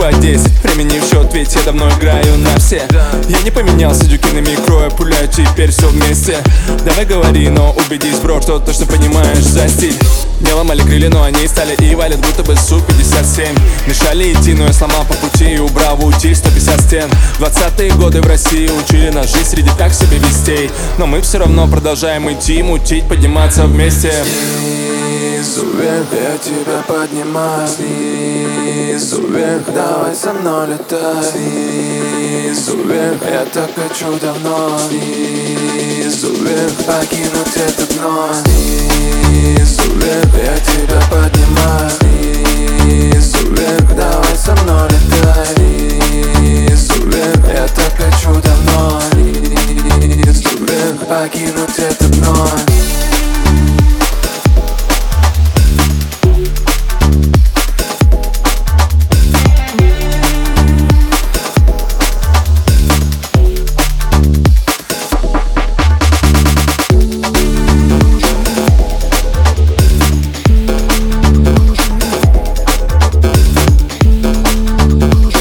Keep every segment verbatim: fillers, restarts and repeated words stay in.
по десять. Времени в счет, ведь я давно играю на все. Я не поменялся, дюки на микро, я пуляю теперь все вместе. Давай говори, но убедись, бро, что точно понимаешь за стиль. Не ломали крылья, но они стали и валят, будто бы Су пятьдесят семь. Мешали идти, но я сломал по пути и убрал в утиль сто пятьдесят стен. Двадцатые годы в России учили нас жить среди так себе вестей, но мы все равно продолжаем идти, мутить, подниматься вместе. Снизу вверх я тебя поднимаю, снизу вверх, давай со мной летай. Снизу вверх я так хочу давно, снизу вверх покинуть это дно. Снизу вверх я тебя поднимаю, снизу вверх, давай со мной летай. Снизу вверх я так хочу давно, снизу вверх покинуть это дно.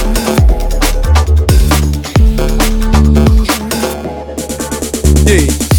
Ей,